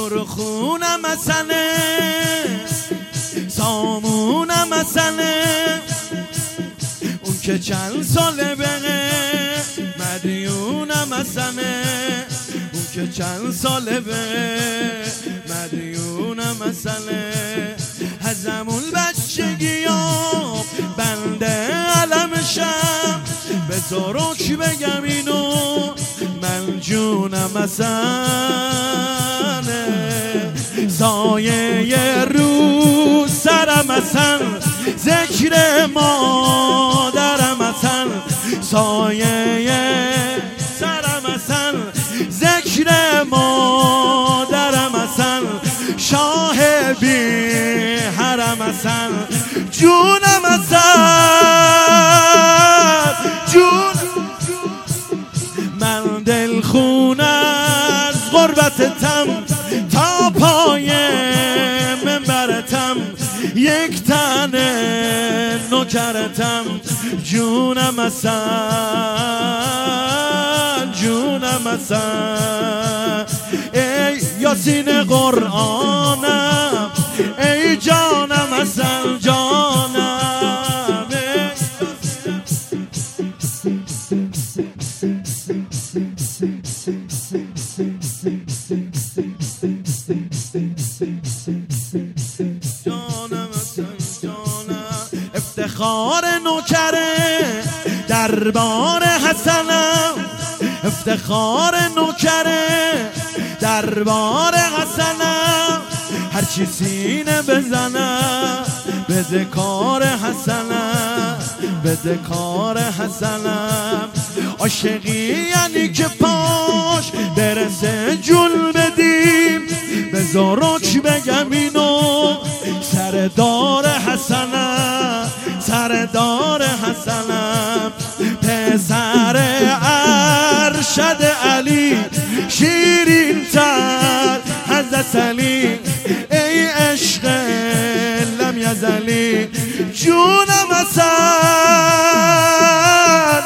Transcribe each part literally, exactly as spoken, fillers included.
نور خونم مسنه سامونم مسنه اون که چند ساله بقه مدیونم مسنه اون که چند ساله بقه مدیونم مسنه از همون بچگی ها بنده علمشم به زروک بگم اینو من جونم مسنه سایه رو سرم مسن ذکر مادرم مسن سایه سرم مسن ذکر مادرم مسن شاه بی حرم مسن جونم مسن جون من دل خون از غربتتم تا پای منبرتم یک تن نوکرتم جونم مسن جونم مسن ای یاسین قرآنم ای جانم مسن جانم جانم مسن جانم افتخار نوکره دربار حسنم افتخار نوکره دربار حسنم هرچی سینه بزنم بده کار حسنم بده کار حسنم عاشقی یعنی که پاش برسه جول بدیم به زروک بگم اینو سردار حسنم سردار حسنم پسر ارشد علی شیرین تر حضرت علی ای عشق لم یزلی جونم مسن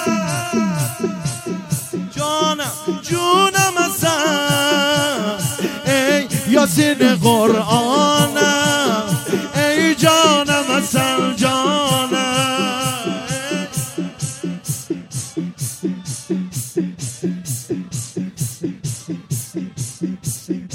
جانم جونم مسن ای یاسین قرآنم ای جانم مسن جانم